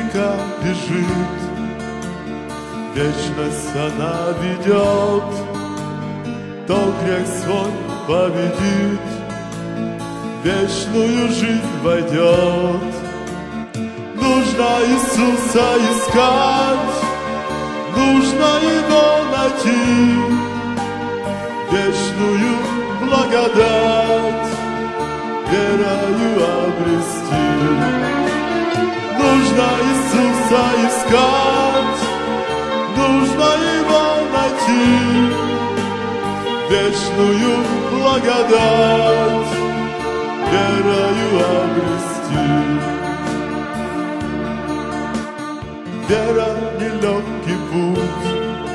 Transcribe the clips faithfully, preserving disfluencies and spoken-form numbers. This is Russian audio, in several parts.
река бежит, вечность она ведет, то грех свой победит, вечную жизнь войдет. Нужно Иисуса искать, нужно Его найти, вечную благодать верою обрести. Нужно Иисуса искать, нужно Его найти, вечную благодать верою обрести. Вера — нелегкий путь,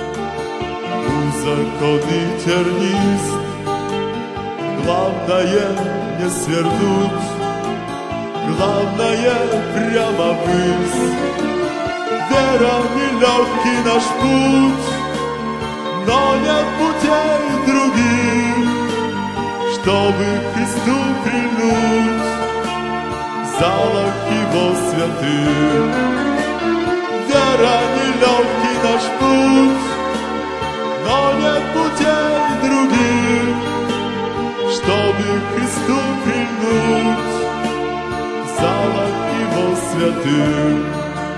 узок и тернист, главное не свернуть, главное прямо ввысь. Вера — нелегкий наш путь, но нет путей других, чтобы к Христу прильнуть, залог Его святых. Вера — нелегкий наш путь, но нет путей других, чтобы к Христу прильнуть, залог Его святых.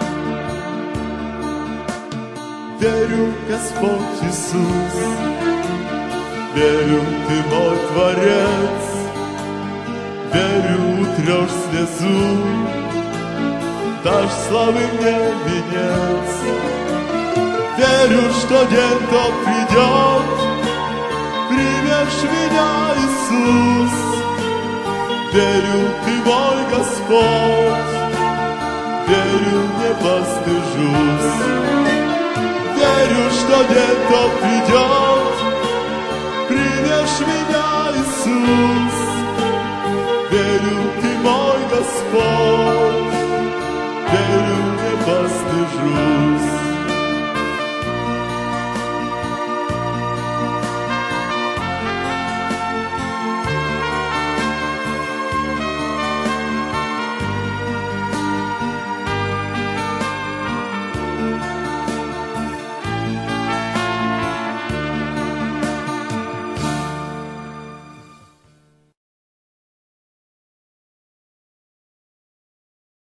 Верю, Господь Иисус, верю, Ты мой Творец, верю, утрешь слезу, дашь славы мне венец. Верю, что день тот придет, примешь меня, Иисус. Верю, Ты мой Господь, верю, не постыжусь. Верю, что день тот придет, примешь меня, Иисус. Верю, Ты мой Господь,